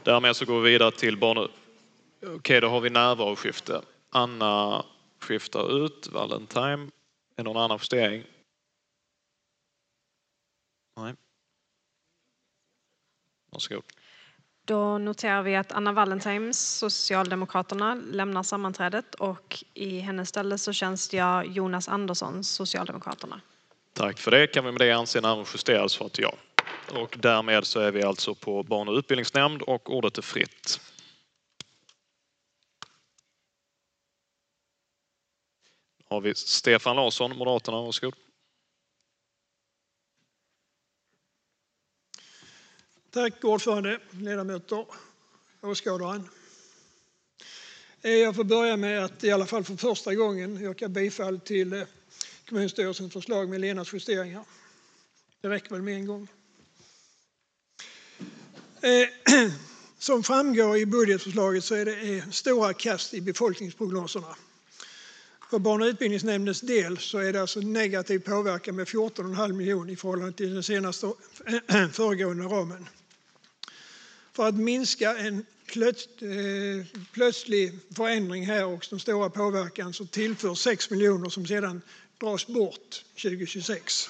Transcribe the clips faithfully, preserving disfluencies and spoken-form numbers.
Därmed så går vi vidare till barn... Okej, då har vi närvaroskifte. Anna skiftar ut. Valentine. Är någon annan justering? Nej. Varsågod. Då noterar vi att Anna Valentine, Socialdemokraterna, lämnar sammanträdet och i hennes ställe så tjänstgör Jonas Andersson, Socialdemokraterna. Tack för det. Kan vi med det anse närmare justeras för att ja. Och därmed så är vi alltså på barn- och utbildningsnämnd och ordet är fritt. Har vi Stefan Larsson, Moderaterna, varsågod. Tack ordförande, ledamöter, åskådaren. Jag får börja med att i alla fall för första gången yrka bifall till kommunstyrelsens förslag med Lenas justeringar. Det räcker väl med en gång. Som framgår i budgetförslaget så är det stora kast i befolkningsprognoserna. För barn- och utbildningsnämndens del så är det alltså negativ påverkan med fjorton komma fem miljoner i förhållande till den senaste föregående ramen. För att minska en plötslig förändring här och den stora påverkan så tillför sex miljoner som sedan dras bort tjugo tjugosex.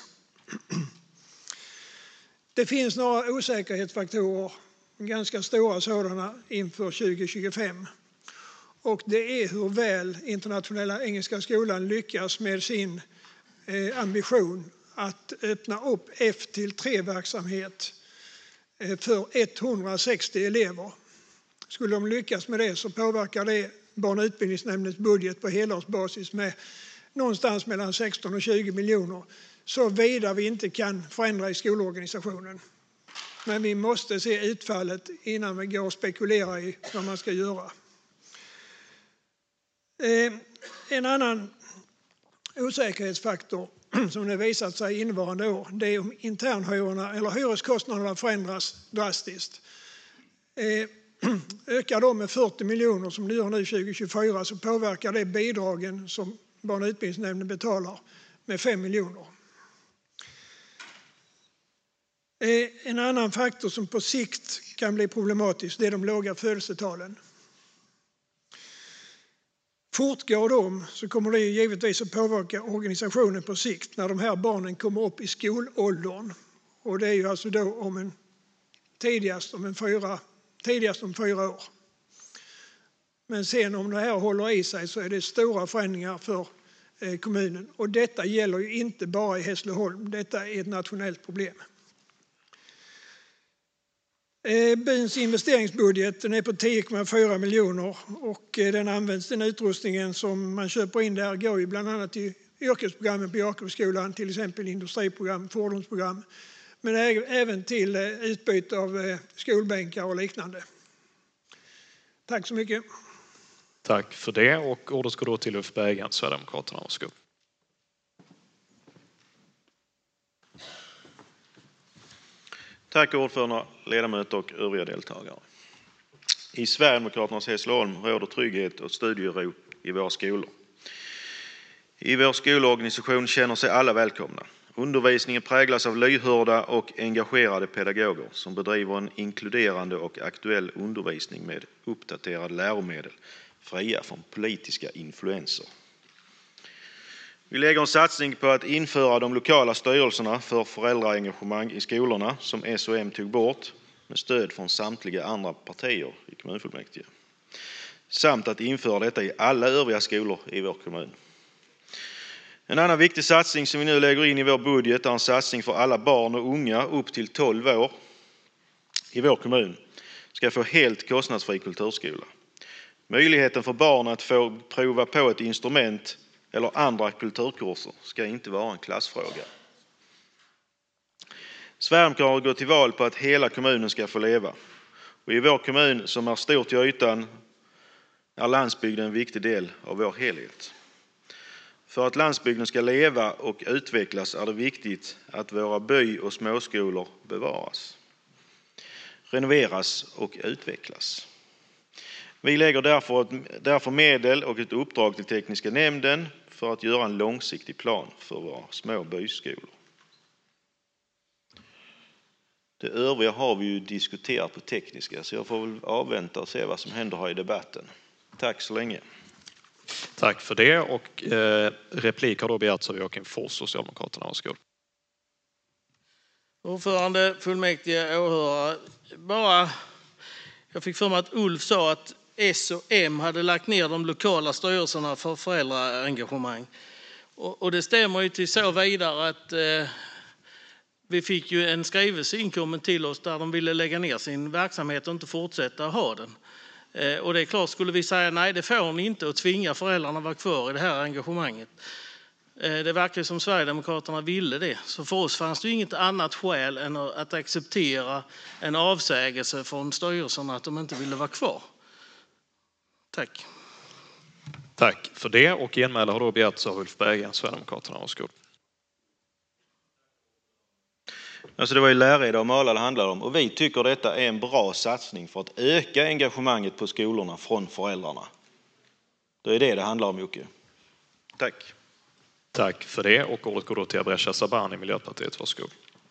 Det finns några osäkerhetsfaktorer, ganska stora sådana, inför tjugo tjugofem. Och det är hur väl Internationella Engelska Skolan lyckas med sin ambition att öppna upp F till tre-verksamhet för etthundrasextio elever. Skulle de lyckas med det så påverkar det barn- och utbildningsnämndens budget på helårsbasis med någonstans mellan sexton och tjugo miljoner. Så vidare vi inte kan förändra i skolorganisationen. Men vi måste se utfallet innan vi går och spekulerar i vad man ska göra. En annan osäkerhetsfaktor som det visat sig innevarande år, det är om internhyrorna eller hyreskostnaderna förändras drastiskt. Ökar de med fyrtio miljoner som det gör nu tjugo tjugofyra så påverkar det bidragen som barn- och utbildningsnämnden betalar med fem miljoner. En annan faktor som på sikt kan bli problematisk det är de låga födelsetalen. Fortgår de så kommer det givetvis att påverka organisationen på sikt när de här barnen kommer upp i skolåldern. Och det är ju alltså då om en, tidigast, om en fyra, tidigast om fyra år. Men sen om det här håller i sig så är det stora förändringar för kommunen. Och detta gäller ju inte bara i Hässleholm, detta är ett nationellt problem. Byns investeringsbudget den är på tio komma fyra miljoner och den används, den utrustningen som man köper in där går ju bland annat till yrkesprogrammen på Jakobsskolan, till exempel industriprogram, fordonsprogram, men även till utbyte av skolbänkar och liknande. Tack så mycket. Tack för det och ordet ska då till Ulf Berggren, Sverigedemokraterna, varsågod. Tack ordförande, ledamöter och övriga deltagare. I Sverigedemokraternas Hässleholm råder trygghet och studiero i våra skolor. I vår skolorganisation känner sig alla välkomna. Undervisningen präglas av lyhörda och engagerade pedagoger som bedriver en inkluderande och aktuell undervisning med uppdaterade läromedel, fria från politiska influenser. Vi lägger en satsning på att införa de lokala styrelserna för föräldraengagemang i skolorna som S och M tog bort med stöd från samtliga andra partier i kommunfullmäktige. Samt att införa detta i alla övriga skolor i vår kommun. En annan viktig satsning som vi nu lägger in i vår budget är en satsning för alla barn och unga upp till tolv år i vår kommun ska få helt kostnadsfri kulturskola. Möjligheten för barn att få prova på ett instrument eller andra kulturkurser ska inte vara en klassfråga. Sverigedemokraterna går till val på att hela kommunen ska få leva. Och i vår kommun som är stor till ytan är landsbygden en viktig del av vår helhet. För att landsbygden ska leva och utvecklas är det viktigt att våra by- och småskolor bevaras, renoveras och utvecklas. Vi lägger därför, därför medel och ett uppdrag till tekniska nämnden för att göra en långsiktig plan för våra små byskolor. Det övriga har vi ju diskuterat på tekniska, så jag får väl avvänta och se vad som händer här i debatten. Tack så länge. Tack för det, och eh, replik har då begärts av Joakim Fors, Socialdemokraterna. Varsågod. Ordförande, fullmäktige, åhörare. Bara, jag fick för mig att Ulf sa att S och M hade lagt ner de lokala styrelserna för föräldraengagemang. Och, och det stämmer ju till så vidare att eh, vi fick ju en skrivelse inkommen till oss där de ville lägga ner sin verksamhet och inte fortsätta ha den. Eh, och det är klart, skulle vi säga nej, det får ni inte, och tvinga föräldrarna att vara kvar i det här engagemanget. Det verkar som Sverigedemokraterna ville det. Så för oss fanns det inget annat skäl än att acceptera en avsägelse från styrelserna att de inte ville vara kvar. Tack. Tack för det, och genmäle har då begärts av Ulf Berggren, Sverigedemokraterna. Varsågod. Alltså det var ju Läreda och Mala det handlade om, och vi tycker detta är en bra satsning för att öka engagemanget på skolorna från föräldrarna. Det är det det handlar om, Jocke. Tack. Tack för det, och ordet går då till Abresha Sabani, Miljöpartiet. Varsågod.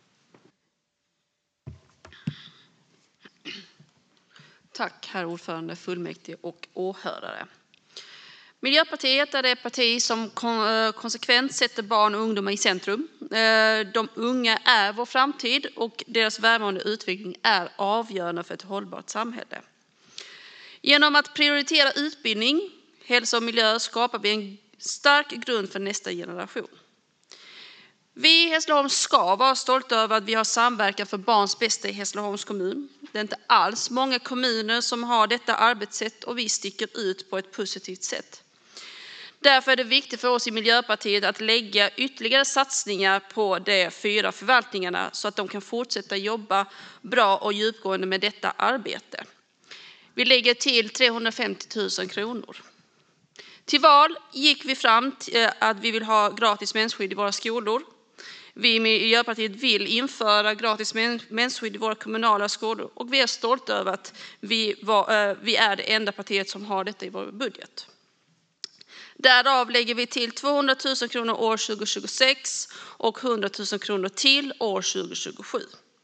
Tack herr ordförande, fullmäktige och åhörare. Miljöpartiet är det parti som konsekvent sätter barn och ungdomar i centrum. De unga är vår framtid och deras välmående utveckling är avgörande för ett hållbart samhälle. Genom att prioritera utbildning, hälsa och miljö skapar vi en stark grund för nästa generation. Vi i Hässleholm ska vara stolta över att vi har samverkan för barns bästa i Hässleholms kommun. Det är inte alls många kommuner som har detta arbetssätt, och vi sticker ut på ett positivt sätt. Därför är det viktigt för oss i Miljöpartiet att lägga ytterligare satsningar på de fyra förvaltningarna så att de kan fortsätta jobba bra och djupgående med detta arbete. Vi lägger till trehundrafemtio tusen kronor. Till val gick vi fram till att vi vill ha gratis mensskydd i våra skolor. Vi i Miljöpartiet vill införa gratis mensskydd i våra kommunala skolor, och vi är stolta över att vi, var, vi är det enda partiet som har detta i vår budget. Därav lägger vi till tvåhundratusen kronor år tjugohundratjugosex och hundratusen kronor till år tjugohundratjugosju.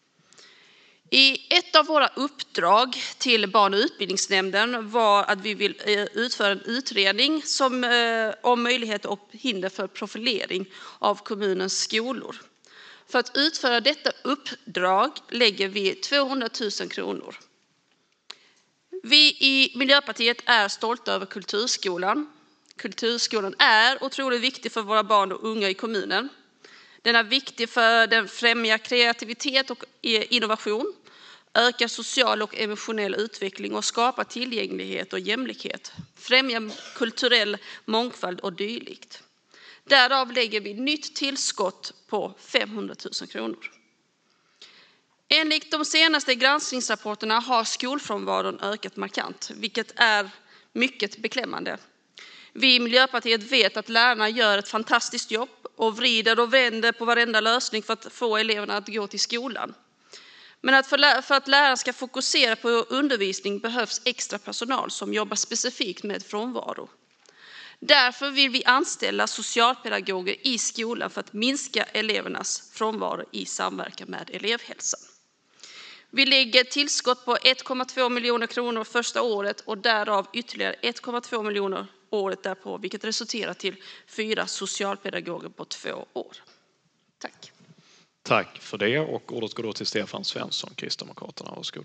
I ett av våra uppdrag till barn- och utbildningsnämnden var att vi vill utföra en utredning som, om möjligheter och hinder för profilering av kommunens skolor. För att utföra detta uppdrag lägger vi tvåhundratusen kronor. Vi i Miljöpartiet är stolta över kulturskolan. Kulturskolan är otroligt viktig för våra barn och unga i kommunen. Den är viktig för att den främjar kreativitet och innovation, ökar social och emotionell utveckling och skapar tillgänglighet och jämlikhet, främjar kulturell mångfald och dylikt. Därav lägger vi nytt tillskott på femhundratusen kronor. Enligt de senaste granskningsrapporterna har skolfrånvaron ökat markant, vilket är mycket beklämmande. Vi i Miljöpartiet vet att lärarna gör ett fantastiskt jobb och vrider och vänder på varenda lösning för att få eleverna att gå till skolan. Men att för, för att lärarna ska fokusera på undervisning behövs extra personal som jobbar specifikt med frånvaro. Därför vill vi anställa socialpedagoger i skolan för att minska elevernas frånvaro i samverkan med elevhälsan. Vi lägger tillskott på ett komma två miljoner kronor första året och därav ytterligare ett komma två miljoner året därpå, vilket resulterar till fyra socialpedagoger på två år. Tack. Tack för det, och ordet går då till Stefan Svensson, Kristdemokraterna. Varsågod.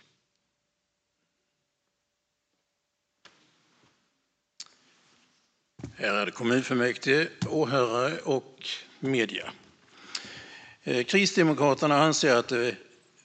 Ärade kommunfullmäktige, åhörare och media. Kristdemokraterna anser att det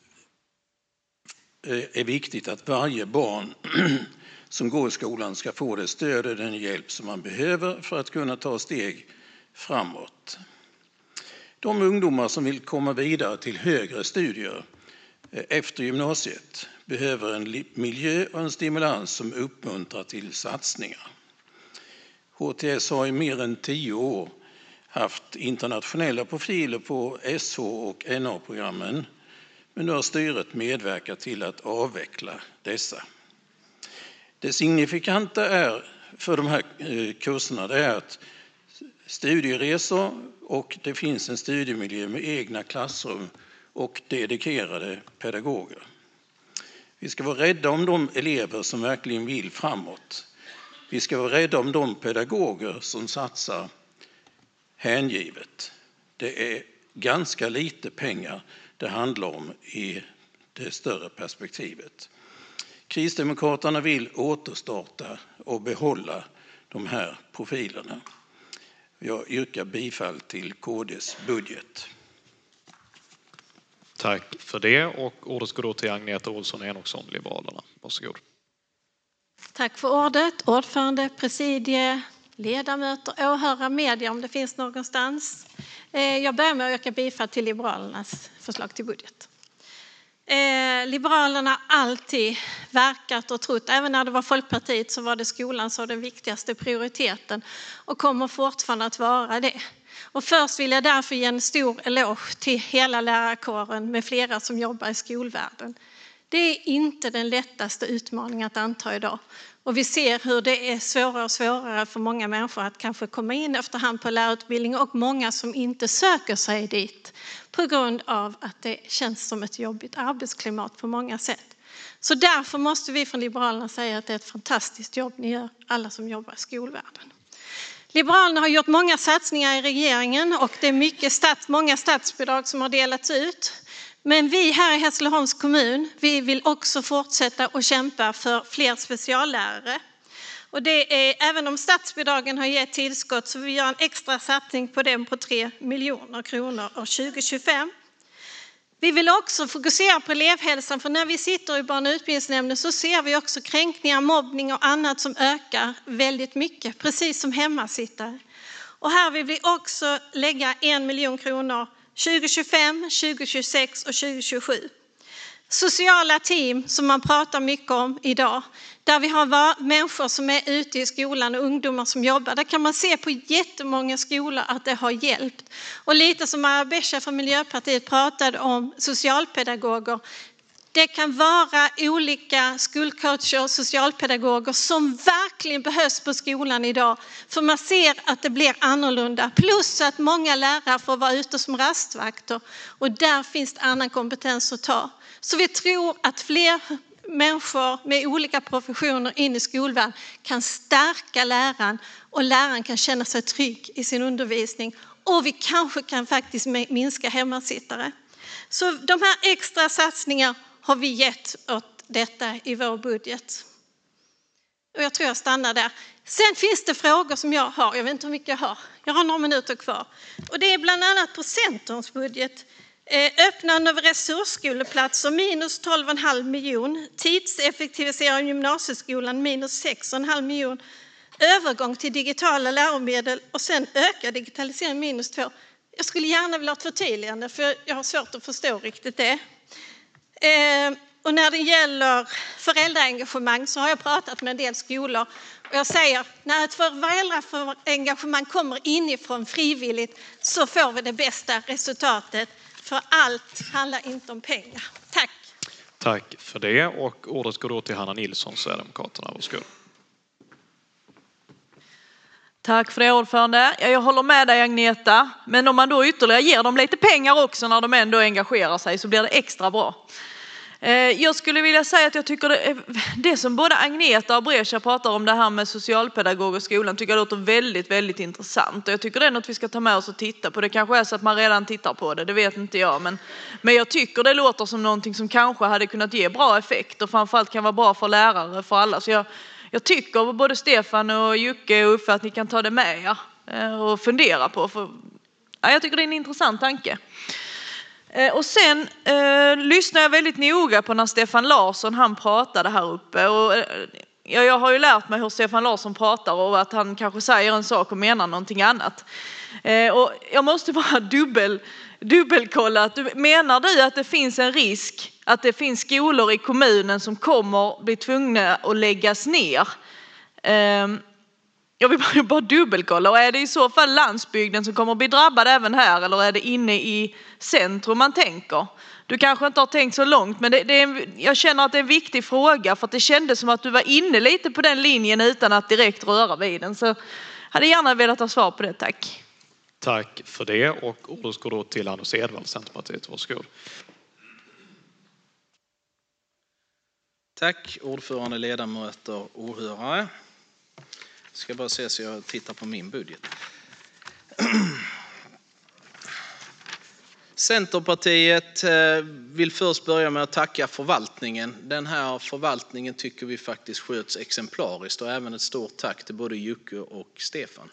är viktigt att varje barn som går i skolan ska få det stöd och den hjälp som man behöver för att kunna ta steg framåt. De ungdomar som vill komma vidare till högre studier efter gymnasiet behöver en miljö och en stimulans som uppmuntrar till satsningar. H T S har i mer än tio år haft internationella profiler på S H och N A-programmen, men nu har styret medverkat till att avveckla dessa. Det signifikanta är för de här kurserna det är att studieresor och det finns en studiemiljö med egna klassrum och dedikerade pedagoger. Vi ska vara rädda om de elever som verkligen vill framåt. Vi ska vara rädda om de pedagoger som satsar hängivet. Det är ganska lite pengar det handlar om i det större perspektivet. Kristdemokraterna vill återstarta och behålla de här profilerna. Jag yrkar bifall till K D:s budget. Tack för det, och ordet går då till Agneta Olsson Enoksson, Liberalerna. Varsågod. Tack för ordet, ordförande, presidie, ledamöter, åhörare, media om det finns någonstans. Jag börjar med att yrka bifall till Liberalernas förslag till budget. Liberalerna har alltid verkat och trott, även när det var Folkpartiet så var det skolan som den viktigaste prioriteten och kommer fortfarande att vara det. Och först vill jag därför ge en stor eloge till hela lärarkåren med flera som jobbar i skolvärlden. Det är inte den lättaste utmaningen att anta idag. Och vi ser hur det är svårare och svårare för många människor att kanske komma in efterhand på lärarutbildning och många som inte söker sig dit på grund av att det känns som ett jobbigt arbetsklimat på många sätt. Så därför måste vi från Liberalerna säga att det är ett fantastiskt jobb ni gör, alla som jobbar i skolvärlden. Liberalerna har gjort många satsningar i regeringen och det är mycket stats, många statsbidrag som har delats ut. Men vi här i Hässleholms kommun, vi vill också fortsätta att kämpa för fler speciallärare. Och det är, även om statsbidragen har gett tillskott, så vi gör en extra satsning på den på tre miljoner kronor år tjugo tjugofem. Vi vill också fokusera på elevhälsan, för när vi sitter i barn- och utbildningsnämnden så ser vi också kränkningar, mobbning och annat som ökar väldigt mycket, precis som hemmasittare. Och här vill vi också lägga en miljon kronor tjugo tjugofem, tjugo tjugosex och tjugo tjugosju. Sociala team som man pratar mycket om idag, där vi har människor som är ute i skolan och ungdomar som jobbar. Där kan man se på jättemånga skolor att det har hjälpt. Och lite som Arabesha från Miljöpartiet pratade om socialpedagoger. Det kan vara olika skolcoacher och socialpedagoger som verkligen behövs på skolan idag. För man ser att det blir annorlunda. Plus att många lärare får vara ute som rastvakter. Och där finns det annan kompetens att ta. Så vi tror att fler människor med olika professioner in i skolvärlden kan stärka läraren. Och läraren kan känna sig trygg i sin undervisning. Och vi kanske kan faktiskt minska hemmasittare. Så de här extra satsningarna har vi gett åt detta i vår budget. Och jag tror jag stannar där. Sen finns det frågor som jag har. Jag vet inte hur mycket jag har. Jag har några minuter kvar. Och det är bland annat på Centerns budget. Öppnande av resursskoleplatser minus tolv komma fem miljoner. Tidseffektivisering gymnasieskolan minus sex komma fem miljoner. Övergång till digitala läromedel och sen öka digitalisering minus två. Jag skulle gärna vilja ha ett förtydligande för jag har svårt att förstå riktigt det. Eh, och när det gäller föräldraengagemang så har jag pratat med en del skolor och jag säger när ett föräldraengagemang kommer inifrån frivilligt så får vi det bästa resultatet, för allt handlar inte om pengar. Tack. Tack för det, och ordet går då till Hanna Nilsson, Sverigedemokraterna. Varsågod. Tack för det, ordförande. Jag håller med dig, Agneta. Men om man då ytterligare ger dem lite pengar också när de ändå engagerar sig så blir det extra bra. Jag skulle vilja säga att jag tycker det, det som både Agneta och Brescia pratar om, det här med socialpedagog och skolan, tycker jag låter väldigt, väldigt intressant. Och jag tycker det är något vi ska ta med oss och titta på. Det kanske är så att man redan tittar på det, det vet inte jag. Men, men jag tycker det låter som någonting som kanske hade kunnat ge bra effekt och framförallt kan vara bra för lärare, för alla. Så jag, jag tycker både Stefan och Jocke och Uffe att ni kan ta det med er och fundera på. För, ja, jag tycker det är en intressant tanke. Och sen eh, lyssnar jag väldigt noga på när Stefan Larsson han pratade här uppe. Och, eh, jag har ju lärt mig hur Stefan Larsson pratar och att han kanske säger en sak och menar någonting annat. Eh, och jag måste bara dubbel, dubbelkolla. Att du, menar du att det finns en risk att det finns skolor i kommunen som kommer bli tvungna att läggas ner? Eh, Jag vill bara, bara dubbelkolla. Och är det i så fall landsbygden som kommer att bli drabbad även här? Eller är det inne i centrum man tänker? Du kanske inte har tänkt så långt. Men det, det är en, jag känner att det är en viktig fråga. För att det kändes som att du var inne lite på den linjen utan att direkt röra vid den. Så hade jag gärna velat ha svar på det, tack. Tack för det, och ordet går då till Anders Edvall, Centerpartiet. Varsågod. Tack ordförande, ledamöter, åhörare. Jag ska bara se så jag tittar på min budget. Centerpartiet vill först börja med att tacka förvaltningen. Den här förvaltningen tycker vi faktiskt sköts exemplariskt, och även ett stort tack till både Jocke och Stefan.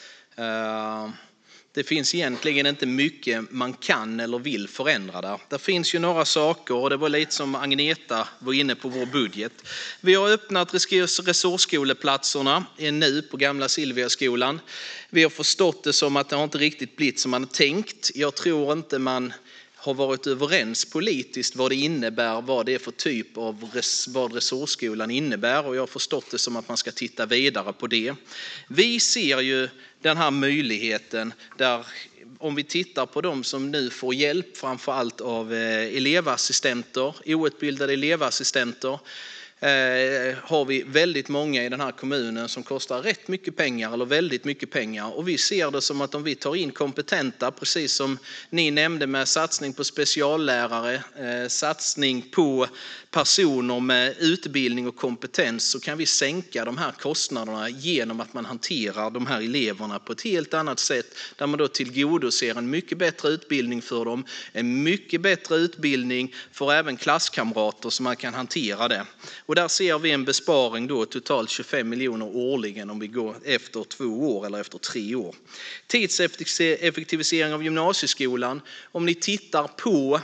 Det finns egentligen inte mycket man kan eller vill förändra där. Det finns ju några saker, och det var lite som Agneta var inne på vår budget. Vi har öppnat resursskoleplatserna nu på gamla Silviaskolan. Vi har förstått det som att det inte riktigt blivit som man tänkt. Jag tror inte man har varit överens politiskt vad det innebär, vad det är för typ av res, vad resursskolan innebär, och jag har förstått det som att man ska titta vidare på det. Vi ser ju den här möjligheten där, om vi tittar på de som nu får hjälp framför allt av elevassistenter, outbildade elevassistenter, Eh, har vi väldigt många i den här kommunen som kostar rätt mycket pengar eller väldigt mycket pengar, och vi ser det som att om vi tar in kompetenta, precis som ni nämnde med satsning på speciallärare, eh, satsning på personer med utbildning och kompetens, så kan vi sänka de här kostnaderna genom att man hanterar de här eleverna på ett helt annat sätt, där man då tillgodoser en mycket bättre utbildning för dem, en mycket bättre utbildning för även klasskamrater, så man kan hantera det. Och där ser vi en besparing då totalt tjugofem miljoner årligen om vi går efter två år eller efter tre år. Tidseffektivisering av gymnasieskolan. Om ni tittar på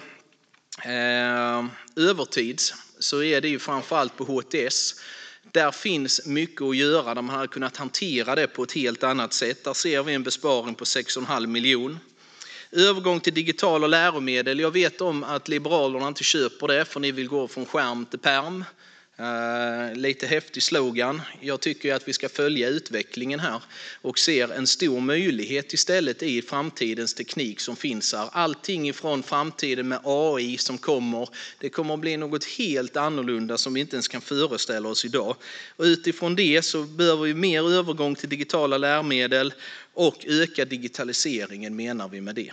eh, övertids, så är det ju framförallt på H T S. Där finns mycket att göra, där man har kunnat hantera det på ett helt annat sätt. Där ser vi en besparing på sex komma fem miljoner. Övergång till digitala läromedel. Jag vet om att Liberalerna inte köper det, för ni vill gå från skärm till perm. Uh, lite häftig slogan. Jag tycker att vi ska följa utvecklingen här och ser en stor möjlighet istället i framtidens teknik som finns här. Allting ifrån framtiden med A I som kommer, det kommer att bli något helt annorlunda som vi inte ens kan föreställa oss idag. Och utifrån det så behöver vi mer övergång till digitala läromedel och öka digitaliseringen, menar vi med det.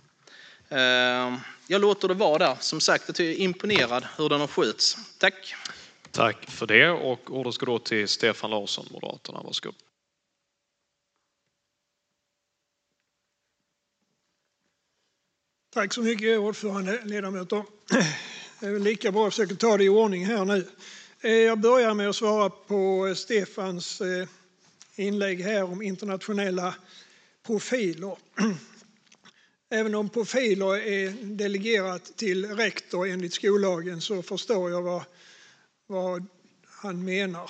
Uh, jag låter det vara där. Som sagt, jag är imponerad hur den har sköts. Tack! Tack för det, och ordet ska då till Stefan Larsson, Moderaterna. Varsågod. Tack så mycket, ordförande, ledamöter. Det är väl lika bra att försöka ta det i ordning här nu. Jag börjar med att svara på Stefans inlägg här om internationella profiler. Även om profiler är delegerat till rektor enligt skollagen, så förstår jag vad vad han menar.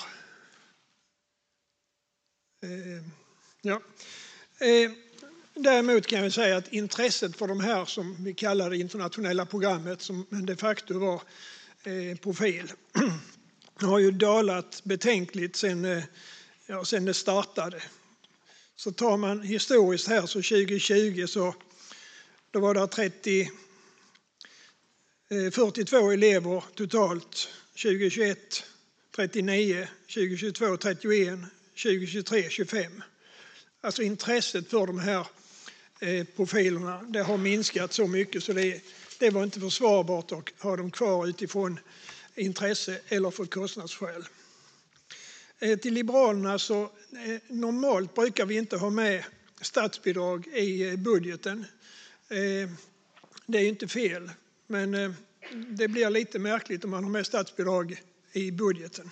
Eh, ja. eh, däremot kan jag säga att intresset för de här, som vi kallar det internationella programmet, som de facto var eh, profil, har ju dalat betänkligt sedan, eh, ja, sedan det startade. Så tar man historiskt här, så tjugo tjugo så då var det trettio, eh, fyrtiotvå elever totalt. tjugo tjugoett trettionio, tjugo tjugotvå trettioett, tjugo tjugotre tjugofem. Alltså intresset för de här eh, profilerna, det har minskat så mycket så det, det var inte försvarbart att ha dem kvar utifrån intresse eller för kostnadsskäl. Eh, till Liberalerna så eh, normalt brukar vi inte ha med statsbidrag i eh, budgeten. Eh, det är inte fel, men eh, det blir lite märkligt om man har med statsbidrag i budgeten.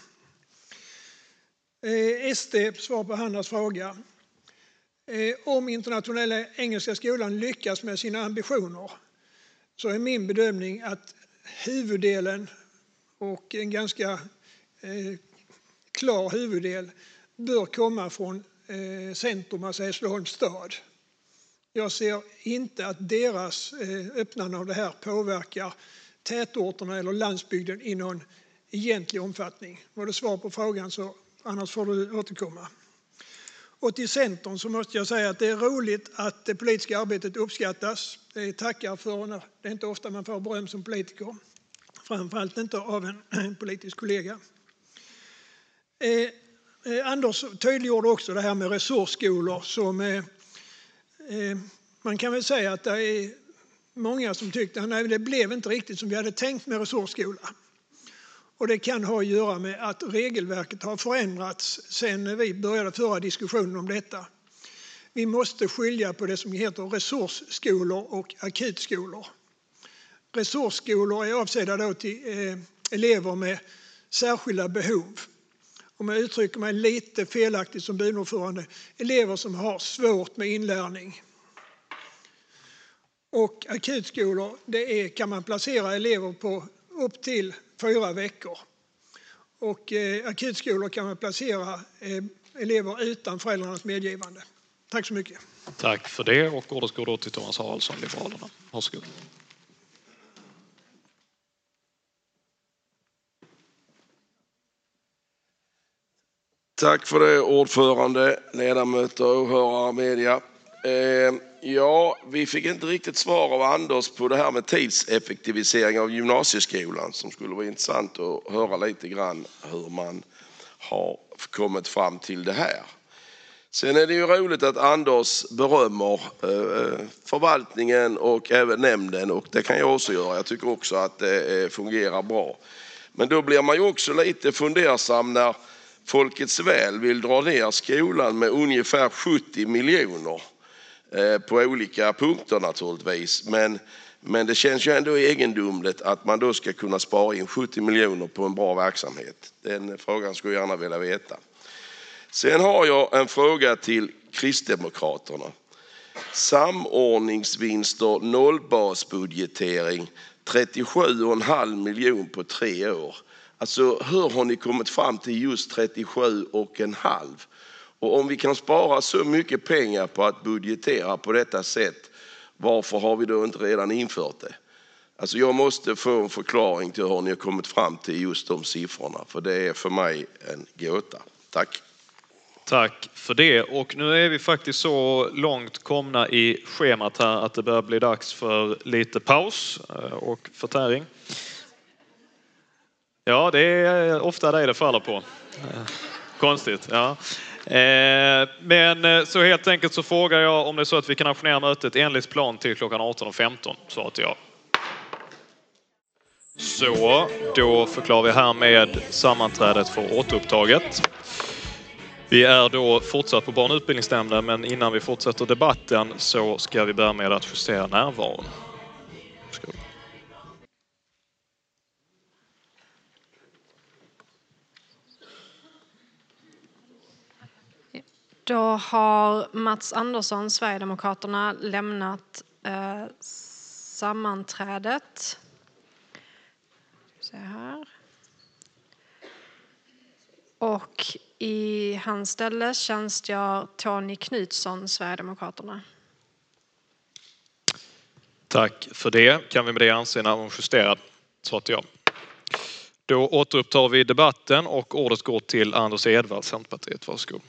Eh, S D, svar på Hannas fråga. Eh, om internationella engelska skolan lyckas med sina ambitioner, så är min bedömning att huvuddelen, och en ganska eh, klar huvuddel, bör komma från eh, centrum, alltså Hässleholms stad. Jag ser inte att deras eh, öppnande av det här påverkar tätorterna eller landsbygden i någon egentlig omfattning. Var det svar på frågan, så annars får du återkomma. Och till Centern så måste jag säga att det är roligt att det politiska arbetet uppskattas. Det tackar för, det är inte ofta man får beröm som politiker. Framförallt inte av en, en politisk kollega. Eh, eh, Anders tydliggjorde också det här med resursskolor som eh, Man kan väl säga att det är många som tyckte att det blev inte riktigt som vi hade tänkt med resursskola. Och det kan ha att göra med att regelverket har förändrats sedan vi började föra diskussionen om detta. Vi måste skilja på det som heter resursskolor och akutskolor. Resursskolor är avsedda då till eh, elever med särskilda behov. Om jag uttrycker mig lite felaktigt som byråordförande, elever som har svårt med inlärning. Och akutskolor, det är, kan man placera elever på upp till fyra veckor. Och eh, akutskolor kan man placera eh, elever utan föräldrarnas medgivande. Tack så mycket. Tack för det, och ordet går då till Thomas Haraldsson, Liberalerna. Varsågod. Tack för det, ordförande, ledamöter, åhörare, media. Eh, ja, vi fick inte riktigt svar av Anders på det här med tidseffektivisering av gymnasieskolan, som skulle vara intressant att höra lite grann hur man har kommit fram till det här. Sen är det ju roligt att Anders berömmer eh, förvaltningen och även nämnden, och det kan jag också göra. Jag tycker också att det eh, fungerar bra. Men då blir man ju också lite fundersam när Folkets Väl vill dra ner skolan med ungefär sjuttio miljoner eh, på olika punkter naturligtvis. Men, men det känns ju ändå egendomligt att man då ska kunna spara in sjuttio miljoner på en bra verksamhet. Den frågan skulle jag gärna vilja veta. Sen har jag en fråga till Kristdemokraterna. Samordningsvinster, nollbasbudgetering, trettiosju komma fem miljoner på tre år. Alltså hur har ni kommit fram till just trettiosju komma fem? Och om vi kan spara så mycket pengar på att budgetera på detta sätt, varför har vi då inte redan infört det? Alltså jag måste få en förklaring till hur ni har kommit fram till just de siffrorna, för det är för mig en gåta. Tack. Tack för det. Och nu är vi faktiskt så långt komna i schemat här att det börjar bli dags för lite paus och förtäring. Ja, det är ofta det det faller på. Konstigt, ja. Men så helt enkelt så frågar jag om det är så att vi kan ajournera mötet enligt plan till klockan arton och femton. Svaret är ja. Så, då förklarar vi här med sammanträdet för återupptaget. Vi är då fortsatt på barn- och utbildningsnämnden, men innan vi fortsätter debatten så ska vi börja med att justera närvaron. Då har Mats Andersson, Sverigedemokraterna, lämnat eh, sammanträdet. Så här. Och i hans ställe tjänstgör Tony Knutsson, Sverigedemokraterna. Tack för det. Kan vi med det anse närvaron justerad? Så att ja. Då återupptar vi debatten och ordet går till Anders Edvard, Centerpartiet. Varsågod.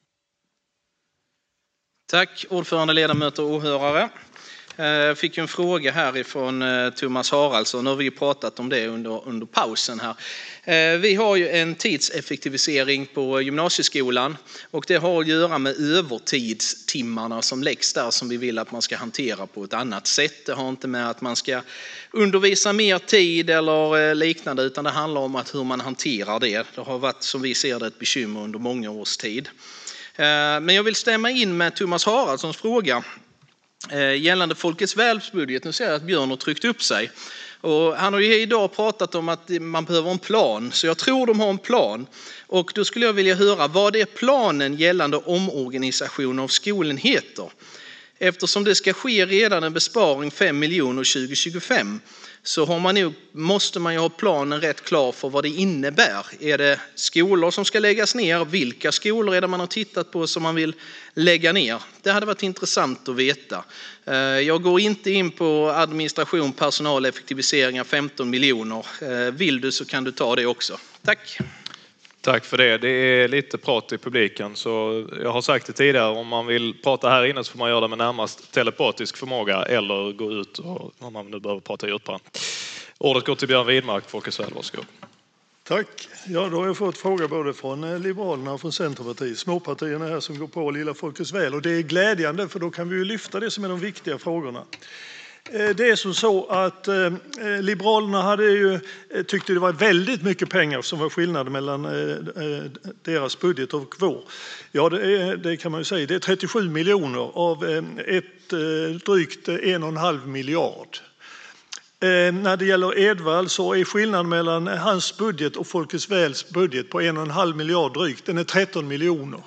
Tack ordförande, ledamöter och åhörare. Jag fick en fråga härifrån Thomas Haraldsson. Nu har vi pratat om det under, under pausen här. Vi har ju en tidseffektivisering på gymnasieskolan och det har att göra med övertidstimmarna som läggs där som vi vill att man ska hantera på ett annat sätt. Det har inte med att man ska undervisa mer tid eller liknande, utan det handlar om att hur man hanterar det. Det har varit, som vi ser det, ett bekymmer under många års tid. Men jag vill stämma in med Thomas Haraldssons fråga gällande Folkets Väls budget. Nu ser jag att Björn har tryckt upp sig. Och han har ju idag pratat om att man behöver en plan, så jag tror de har en plan. Och då skulle jag vilja höra, vad är planen gällande omorganisation av skolenheter? Eftersom det ska ske redan en besparing fem miljoner tjugo tjugofem så har man nu, måste man ju ha planen rätt klar för vad det innebär. Är det skolor som ska läggas ner? Vilka skolor är det man har tittat på som man vill lägga ner? Det hade varit intressant att veta. Jag går inte in på administration, personaleffektiviseringar, femton miljoner. Vill du så kan du ta det också. Tack. Tack för det. Det är lite prat i publiken, så jag har sagt det tidigare, om man vill prata här inne så får man göra det med närmast telepatisk förmåga eller gå ut och, om man nu behöver prata djupare. Ordet går till Björn Widmark, Folkets Väl, varsågod. Tack. Ja, då har jag fått fråga både från Liberalerna och från Centerpartiet. Småpartierna här som går på lilla folkets väl. Och det är glädjande, för då kan vi ju lyfta det som är de viktiga frågorna. Det är som så att eh, Liberalerna hade ju, tyckte det var väldigt mycket pengar som var skillnad mellan eh, deras budget och vår. Ja, det, är, det kan man ju säga. Det är trettiosju miljoner av eh, ett eh, drygt en och en halv miljard. Eh, när det gäller Edvall så är skillnaden mellan hans budget och Folkets Väls budget på en och en halv miljard drygt. Den är tretton miljoner.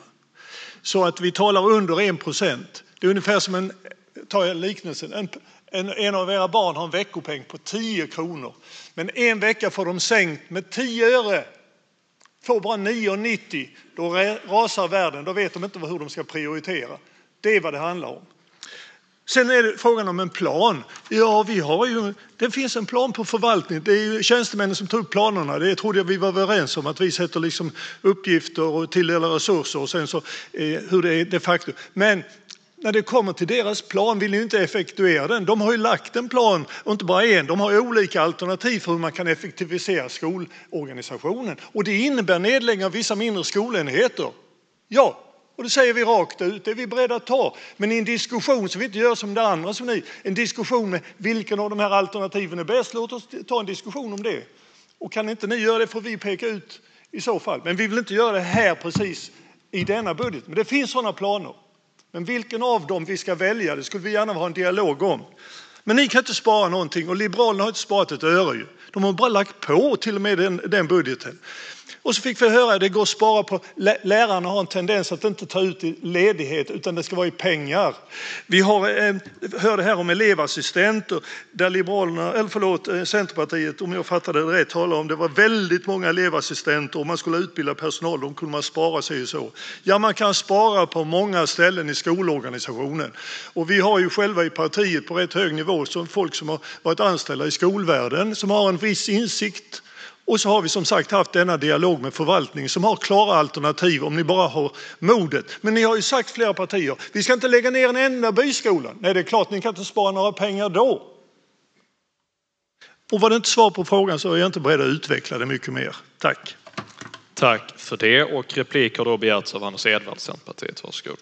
Så att vi talar under en procent. Det är ungefär som en, tar jag liknelsen, en En, en av era barn har en veckopeng på tio kronor. Men en vecka får de sänkt med tio öre. Får bara nio nittio. Då rasar världen. Då vet de inte hur de ska prioritera. Det är vad det handlar om. Sen är det frågan om en plan. Ja, vi har ju, det finns en plan på förvaltning. Det är ju tjänstemännen som tar upp planerna. Det trodde jag vi var överens om. Att vi sätter liksom uppgifter och tilldelar resurser. Och sen så eh, hur det är de facto. Men när det kommer till deras plan vill ni inte effektuera den. De har ju lagt en plan, och inte bara en. De har olika alternativ för hur man kan effektivisera skolorganisationen. Och det innebär nedläggning av vissa mindre skolenheter. Ja, och det säger vi rakt ut. Det är vi beredda att ta. Men i en diskussion så vi inte gör som det andra som ni. En diskussion med vilken av de här alternativen är bäst. Låt oss ta en diskussion om det. Och kan inte ni göra det får vi peka ut i så fall. Men vi vill inte göra det här precis i denna budget. Men det finns sådana planer. Men vilken av dem vi ska välja, det skulle vi gärna ha en dialog om. Men ni kan inte spara någonting, och Liberalerna har inte sparat ett öre ju. De har bara lagt på till och med den, den budgeten. Och så fick vi höra att det går att spara på, lärarna har en tendens att inte ta ut i ledighet utan det ska vara i pengar. Vi har, eh, hörde här om elevassistenter där Liberalerna, eller förlåt, Centerpartiet, om jag fattade det rätt, talar om det var väldigt många elevassistenter och man skulle utbilda personal, de kunde man spara sig så. Ja, man kan spara på många ställen i skolorganisationen. Och vi har ju själva i partiet på rätt hög nivå som folk som har varit anställda i skolvärlden som har en viss insikt. Och så har vi som sagt haft denna dialog med förvaltningen som har klara alternativ om ni bara har modet. Men ni har ju sagt flera partier, vi ska inte lägga ner en enda byskola. Nej, det är klart, ni kan inte spara några pengar då. Och var det inte svar på frågan så är jag inte beredd att utveckla det mycket mer. Tack. Tack för det, och replik har då begärts av Anders Edvall, Centerpartiet. Varsågod.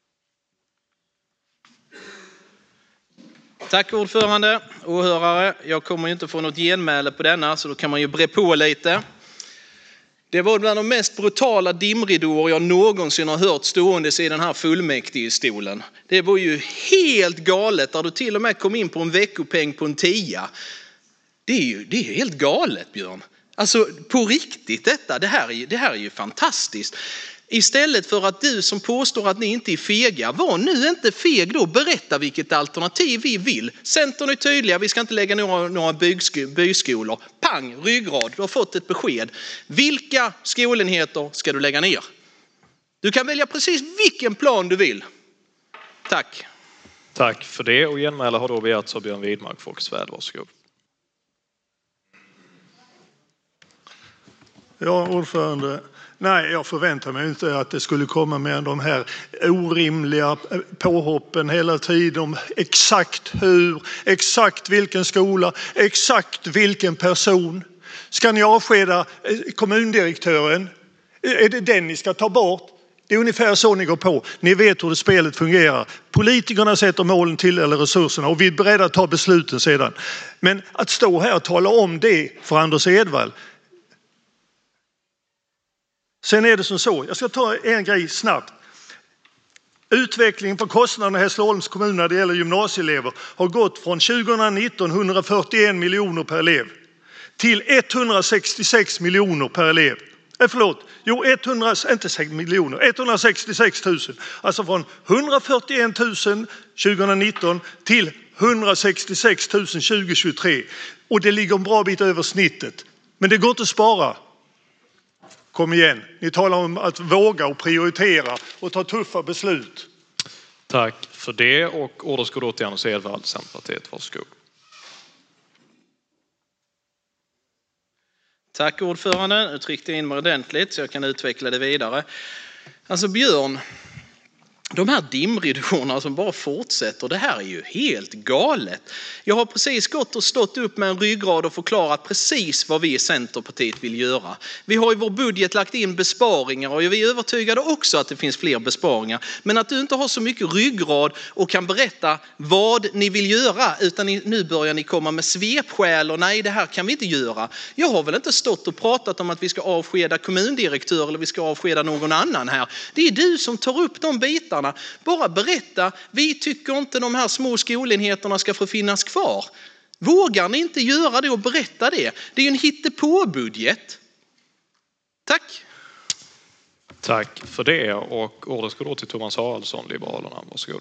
Tack ordförande, åhörare. Jag kommer ju inte få något genmäle på denna, så då kan man ju bre på lite. Det var bland de mest brutala dimridåer jag någonsin har hört ståendes i den här fullmäktigestolen. Det var ju helt galet där du till och med kom in på en veckopeng på en tia. Det är ju det är helt galet, Björn. Alltså på riktigt detta, det här är, det här är ju fantastiskt. Istället för att du som påstår att ni inte är fega, var nu inte feg då, berätta vilket alternativ vi vill. Centern är tydliga, vi ska inte lägga några, några byskolor. Pang, ryggrad, du har fått ett besked. Vilka skolenheter ska du lägga ner? Du kan välja precis vilken plan du vill. Tack. Tack för det, och genmäle har då begärts av Björn Widmark, Folkets Väl. Varsågod. Ja, ordförande. Nej, jag förväntar mig inte att det skulle komma med de här orimliga påhoppen hela tiden om exakt hur, exakt vilken skola, exakt vilken person. Ska ni avskeda kommundirektören? Är det den ni ska ta bort? Det är ungefär så ni går på. Ni vet hur det spelet fungerar. Politikerna sätter målen till eller resurserna och vi är beredda att ta besluten sedan. Men att stå här och tala om det för Anders Edvall. Sen är det som så, jag ska ta en grej snabbt. Utvecklingen på kostnaderna i Hässleholms kommun när det gäller gymnasieelever har gått från tjugonitton hundrafyrtioen miljoner per elev till etthundrasextiosex miljoner per elev. Eh, förlåt, jo hundra, inte sex miljoner, etthundrasextiosex tusen. Alltså från hundrafyrtioen tusen tjugonitton till hundrasextiosex tusen tjugohundratjugotre. Och det ligger en bra bit över snittet. Men det går inte att spara. Kom igen, ni talar om att våga och prioritera och ta tuffa beslut. Tack för det, och ordet ska då till Anders Edvall, Centerpartiet. Varsågod. Tack ordförande, nu tryckte jag in mig ordentligt så jag kan utveckla det vidare. Alltså Björn, de här dimridåerna som bara fortsätter, det här är ju helt galet. Jag har precis gått och stått upp med en ryggrad och förklarat precis vad vi i Centerpartiet vill göra. Vi har i vår budget lagt in besparingar och vi är övertygade också att det finns fler besparingar. Men att du inte har så mycket ryggrad och kan berätta vad ni vill göra, utan nu börjar ni komma med svepskäl och nej, det här kan vi inte göra. Jag har väl inte stått och pratat om att vi ska avskeda kommundirektör eller vi ska avskeda någon annan här. Det är du som tar upp de bitarna. Bara berätta, vi tycker inte de här små skolenheterna ska få finnas kvar. Vågar ni inte göra det och berätta det? Det är ju en hittepå-budget. Tack. Tack för det, och ordet ska då till Thomas Haraldsson, Liberalerna. Varsågod.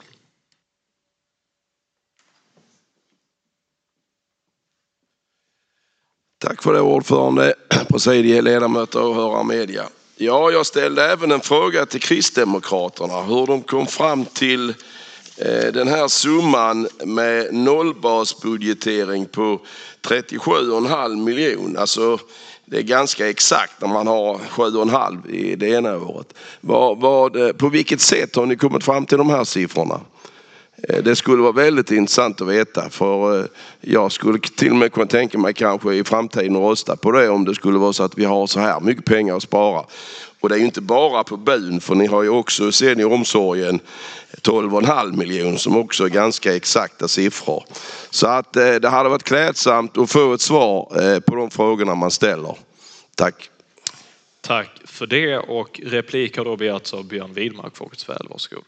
Tack för det, ordförande, presidiet, ledamöter och åhörare media. Ja, jag ställde även en fråga till Kristdemokraterna hur de kom fram till eh, den här summan med nollbasbudgetering på trettiosju komma fem miljoner. Alltså det är ganska exakt när man har sju komma fem i det ena året. Vad, vad, på vilket sätt har ni kommit fram till de här siffrorna? Det skulle vara väldigt intressant att veta, för jag skulle till och med kunna tänka mig kanske i framtiden att rösta på det om det skulle vara så att vi har så här mycket pengar att spara. Och det är ju inte bara på byn, för ni har ju också senioromsorgen tolv komma fem miljoner som också är ganska exakta siffror. Så att det hade varit klädsamt att få ett svar på de frågorna man ställer. Tack. Tack för det, och replik har då begärts av Björn Widmark, Folkets väl. Varsågod.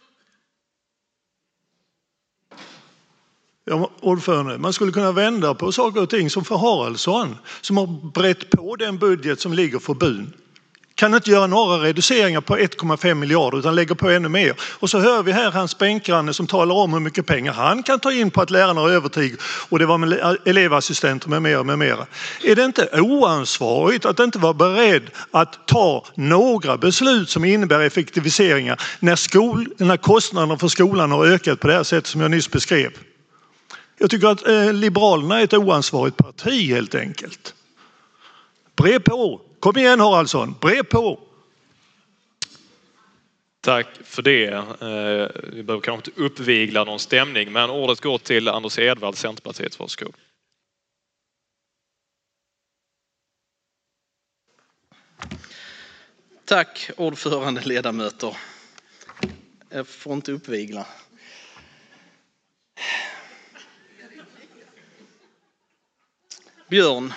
Ja, ordförande, man skulle kunna vända på saker och ting som för Haraldsson, som har brett på den budget som ligger för byn. Kan inte göra några reduceringar på ett komma fem miljarder utan lägger på ännu mer. Och så hör vi här hans bänkgranne som talar om hur mycket pengar han kan ta in på att lärarna har övertid och det var med elevassistenter med mera med mera. Är det inte oansvarigt att inte vara beredd att ta några beslut som innebär effektiviseringar när, skol, när kostnaderna för skolan har ökat på det här sättet som jag nyss beskrev? Jag tycker att eh, Liberalerna är ett oansvarigt parti helt enkelt. Brev på! Kom igen Haraldsson, brev på! Tack för det. Vi behöver kanske inte uppvigla någon stämning, men ordet går till Anders Edvard, Centerpartiet. Varsågod. Tack ordförande, ledamöter. Jag får inte uppvigla. Björn,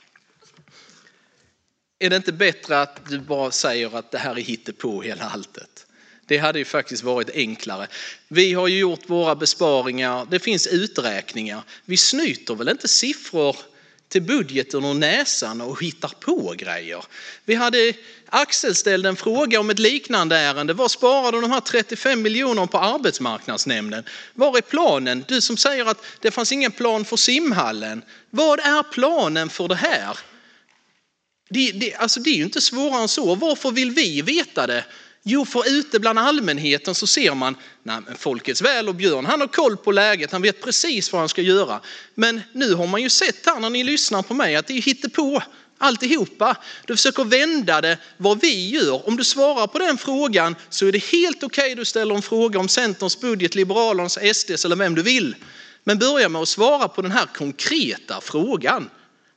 är det inte bättre att du bara säger att det här är hittepå hela alltet? Det hade ju faktiskt varit enklare. Vi har ju gjort våra besparingar, det finns uträkningar. Vi snyter väl inte siffror till budgeten och näsan och hittar på grejer. Vi hade Axel ställde en fråga om ett liknande ärende. Vad sparar de här trettiofem miljoner på arbetsmarknadsnämnden? Var är planen? Du som säger att det fanns ingen plan för simhallen. Vad är planen för det här? Det, det, alltså det är ju inte svårare än så. Varför vill vi veta det? Jo, för ute bland allmänheten så ser man, nej men Folkets väl och Björn, han har koll på läget, han vet precis vad han ska göra. Men nu har man ju sett här när ni lyssnar på mig att det är hittepå alltihopa. Du försöker vända det vad vi gör. Om du svarar på den frågan så är det helt okej. Du ställer en fråga om Centerns budget, Liberalernas, S D:s eller vem du vill. Men börja med att svara på den här konkreta frågan.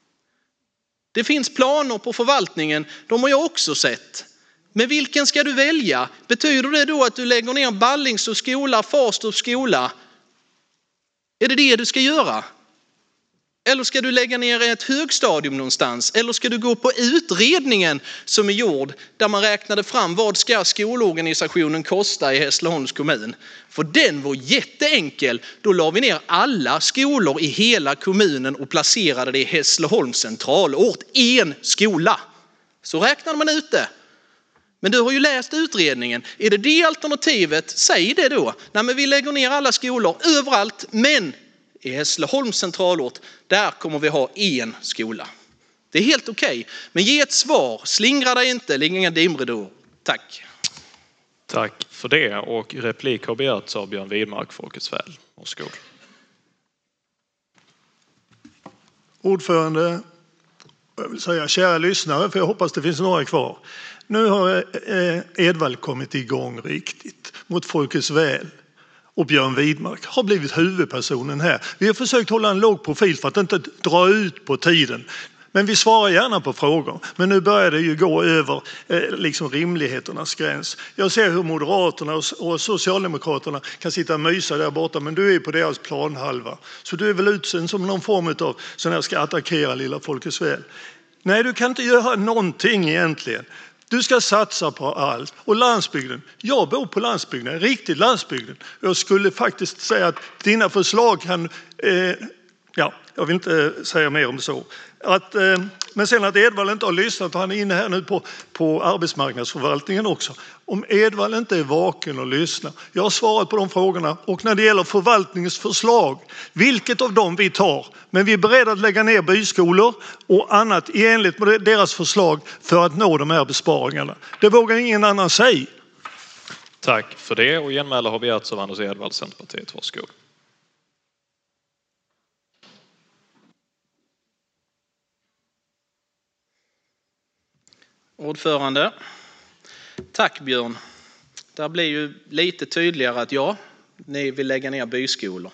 Det finns planer på förvaltningen, de har jag också sett. Men vilken ska du välja? Betyder det då att du lägger ner Ballingsås skola, Farstorps skola? Är det det du ska göra? Eller ska du lägga ner ett högstadium någonstans? Eller ska du gå på utredningen som är gjord där man räknade fram vad ska skolorganisationen kosta i Hässleholms kommun? För den var jätteenkel. Då la vi ner alla skolor i hela kommunen och placerade det i Hässleholms centralort. En skola. Så räknade man ut det. Men du har ju läst utredningen. Är det det alternativet? Säg det då. Nej, men vi lägger ner alla skolor överallt, men i Hässleholms centralort, där kommer vi ha en skola. Det är helt okej. Okay. Men ge ett svar. Slingra dig inte. Lägg inga dimridåer. Tack. Tack för det. Och replik har begärts av Björn Widmark, Folkets väl. Varsågod. Ordförande, jag vill säga kära lyssnare, för jag hoppas det finns några kvar. Nu har Edvald kommit igång riktigt mot Folkets väl. Och Björn Widmark har blivit huvudpersonen här. Vi har försökt hålla en låg profil för att inte dra ut på tiden. Men vi svarar gärna på frågor. Men nu börjar det ju gå över eh, liksom rimligheternas gräns. Jag ser hur Moderaterna och, och Socialdemokraterna kan sitta och mysa där borta. Men du är på deras planhalva. Så du är väl utsänd som någon form av sån här ska attackera lilla Folkets väl. Nej, du kan inte göra någonting egentligen. Du ska satsa på allt. Och landsbygden. Jag bor på landsbygden, riktigt landsbygden. Jag skulle faktiskt säga att dina förslag kan... Eh, ja, jag vill inte säga mer om så. Att, eh, men sen att Edvald inte har lyssnat, han är inne här nu på, på arbetsmarknadsförvaltningen också. Om Edvald inte är vaken och lyssnar. Jag har svarat på de frågorna. Och när det gäller förvaltningens förslag, vilket av dem vi tar. Men vi är beredda att lägga ner byskolor och annat i enlighet med deras förslag för att nå de här besparingarna. Det vågar ingen annan säga. Tack för det. Och genmäle har begärts av Anders Edvald, Centerpartiet. Varsågod. Ordförande. Tack Björn. Det blir ju lite tydligare att ja, ni vill lägga ner byskolor.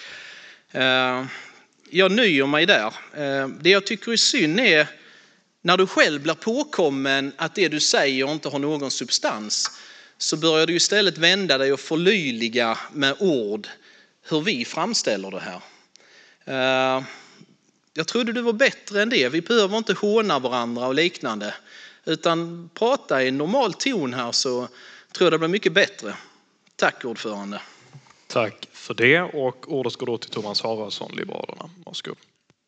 Jag nöjer mig där. Det jag tycker är synd är när du själv blir påkommen att det du säger inte har någon substans, så börjar du istället vända dig och förlöjliga med ord hur vi framställer det här. Jag trodde du var bättre än det. Vi behöver inte håna varandra och liknande. Utan prata i normal ton här, så tror jag det blir mycket bättre. Tack ordförande. Tack för det, och ordet går då till Thomas Haraldsson, Liberalerna. Varsågod.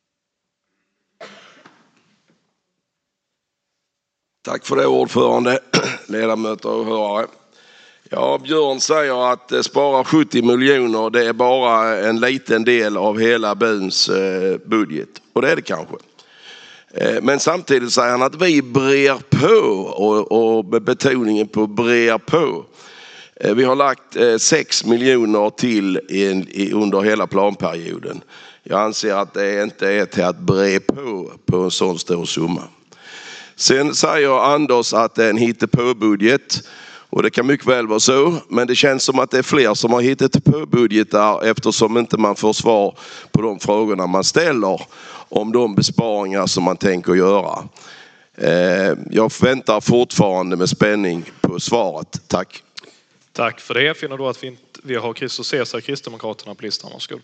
Tack för det ordförande, ledamöter och hörare. Ja, Björn säger att spara sjuttio miljoner, det är bara en liten del av hela byns budget. Och det är det kanske. Men samtidigt säger han att vi brer på, och, och med betoningen på brer på. Vi har lagt sex miljoner till in, i, under hela planperioden. Jag anser att det inte är till att bre på på en sån stor summa. Sen säger Anders att det är en hittepå-budget. Och det kan mycket väl vara så, men det känns som att det är fler som har hittat på budgetar eftersom inte man får svar på de frågorna man ställer om de besparingar som man tänker göra. Jag väntar fortfarande med spänning på svaret. Tack. Tack för det. Jag finner då att vi, inte, vi har Christer Cesar, Kristdemokraterna på listan. Varsågod.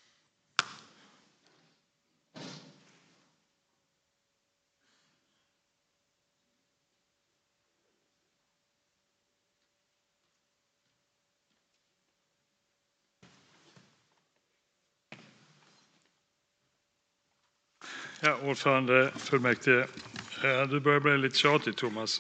Ja, ordförande, fullmäktige. Du börjar bli lite tjatig, Thomas.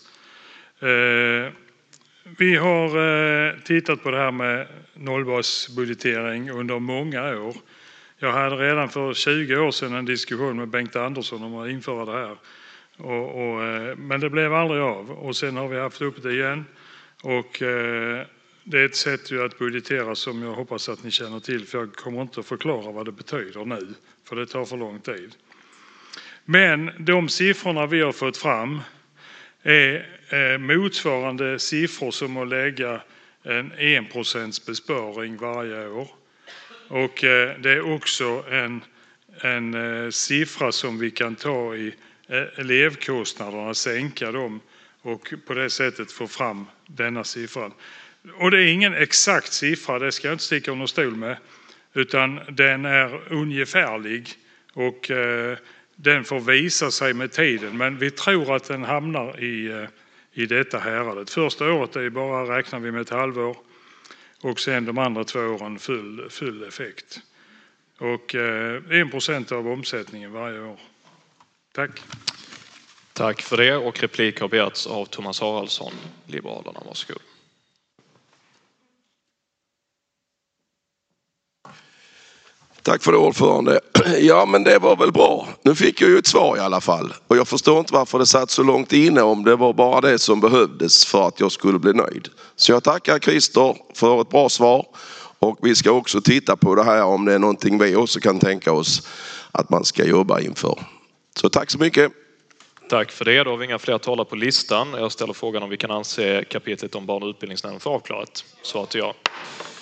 Vi har tittat på det här med nollbasbudgetering under många år. Jag hade redan för tjugo år sedan en diskussion med Bengt Andersson om att införa det här. Och, och, men det blev aldrig av. Och sen har vi haft upp det igen. Och det är ett sätt att budgetera som jag hoppas att ni känner till. För jag kommer inte att förklara vad det betyder nu. För det tar för lång tid. Men de siffrorna vi har fått fram är motsvarande siffror som att lägga en en procents besparing varje år. Och det är också en, en siffra som vi kan ta i elevkostnaderna, sänka dem och på det sättet få fram denna siffran. Och det är ingen exakt siffra, det ska jag inte sticka under stol med, utan den är ungefärlig och den får visa sig med tiden, men vi tror att den hamnar i, i detta häradet. Första året är bara, räknar vi med ett halvår, och sen de andra två åren full, full effekt. Och en procent av omsättningen varje år. Tack. Tack för det, och replik har begärts av Thomas Haraldsson, Liberalerna. Varsågod. Tack för det ordförande. Ja, men det var väl bra. Nu fick jag ju ett svar i alla fall. Och jag förstår inte varför det satt så långt inne, om det var bara det som behövdes för att jag skulle bli nöjd. Så jag tackar Christer för ett bra svar. Och vi ska också titta på det här om det är någonting vi också kan tänka oss att man ska jobba inför. Så tack så mycket. Tack för det. Då har vi inga fler talare på listan. Jag ställer frågan om vi kan anse kapitlet om barn- och utbildningsnämnden för avklarat. Svar till ja.